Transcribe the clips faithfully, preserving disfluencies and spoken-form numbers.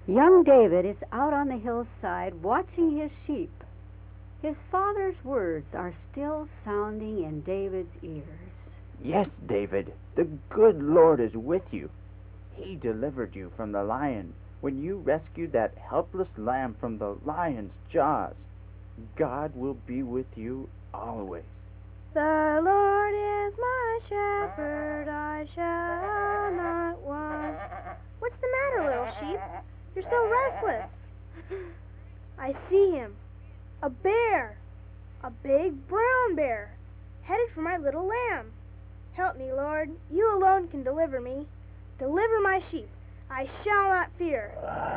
Young David is out on the hillside watching his sheep. His father's words are still sounding in David's ears. Yes, David, the good Lord is with you. He delivered you from the lion when you rescued that helpless lamb from the lion's jaws. God will be with you always. The Lord is my shepherd, I shall not want. What's the matter, little sheep? You're so restless. I see him. A bear. A big brown bear. Headed for my little lamb. Help me, Lord. You alone can deliver me. Deliver my sheep. I shall not fear.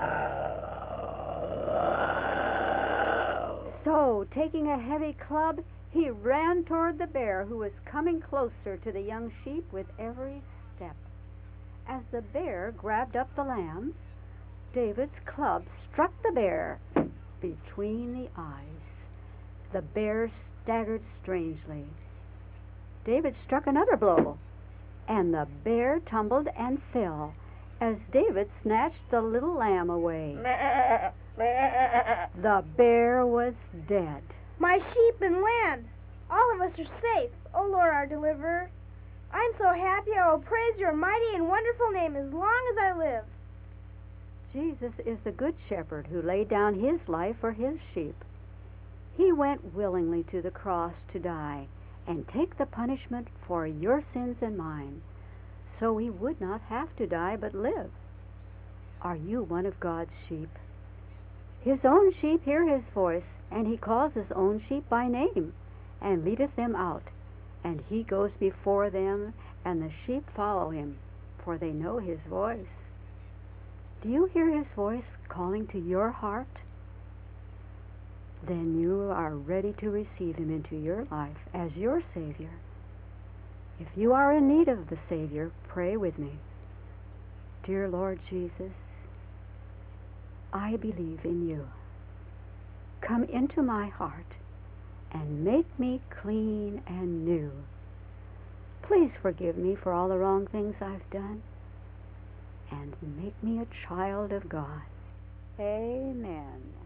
So, taking a heavy club, he ran toward the bear, who was coming closer to the young sheep with every step. As the bear grabbed up the lambs, David's club struck the bear between the eyes. The bear staggered strangely. David struck another blow, and the bear tumbled and fell as David snatched the little lamb away. The bear was dead. My sheep and lamb. All of us are safe, O Lord our deliverer. I'm so happy I will praise your mighty and wonderful name as long as I live. Jesus is the good shepherd who laid down his life for his sheep. He went willingly to the cross to die and take the punishment for your sins and mine, so we would not have to die but live. Are you one of God's sheep? His own sheep hear his voice, and he calls his own sheep by name, and leadeth them out. And he goes before them, and the sheep follow him, for they know his voice. Do you hear his voice calling to your heart? Then you are ready to receive him into your life as your Savior. If you are in need of the Savior, pray with me. Dear Lord Jesus, I believe in you. Come into my heart and make me clean and new. Please forgive me for all the wrong things I've done and make me a child of God. Amen.